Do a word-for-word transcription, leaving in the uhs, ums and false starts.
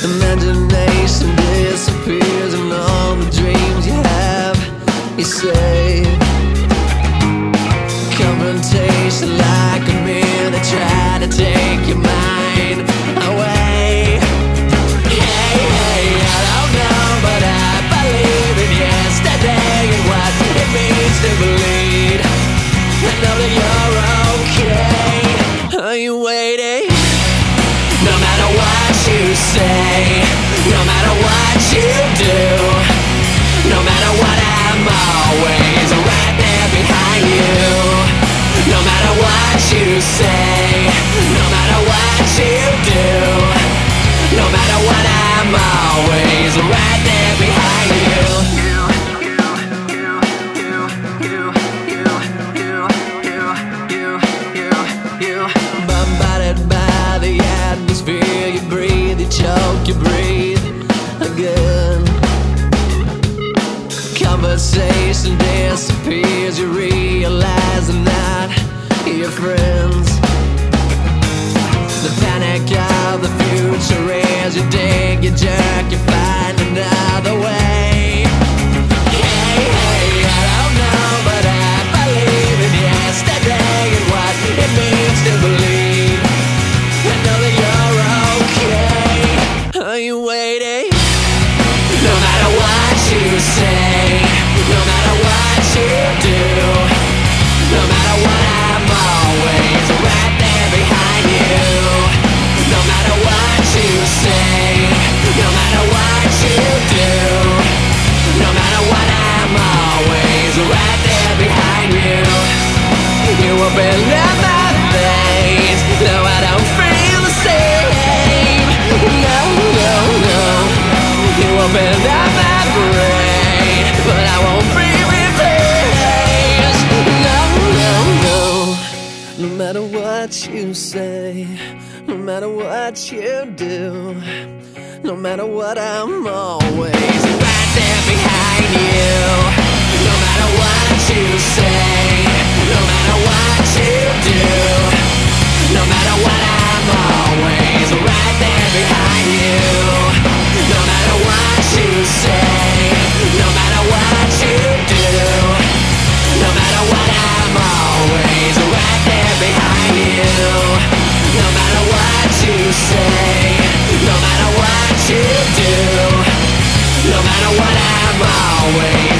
Imagination disappears and all the dreams you have, you say. Confrontation like a man that try to take your mind away. Hey, hey, I don't know, but I believe in yesterday and what it means to believe. I know that you're okay. Are you waiting? No matter what you say, no matter what you do, no matter what, I'm always right there behind you. No matter what you say, no matter what you do, no matter what, I'm always right there behind you. Bombarded by the atmosphere, you breathe, you choke, you breathe again. Conversation disappears, you realize they're not your friends. The panic of the future is you dig, you jerk, you find another way. Hey, hey, I don't know, but I believe in yesterday and what it means to believe. I know that you're okay. Are you waiting? No matter what you say, no matter what you do, no matter what, I'm always right there behind you. No matter what you say, no matter what you do, no matter what, I'm always right there behind you. You open up my veins, though I don't feel the same. No, no, no. You open up my brain, but I won't be replaced. No, no, no. No matter what you say, no matter what you do, no matter what, I'm always right there behind you. No matter what you say, no matter what you do, no matter what, I'm always right there behind you. No matter what you say, no matter what you do, no matter what, I'm always right there behind you. No matter what you say, no matter what you do, no matter what, I'm always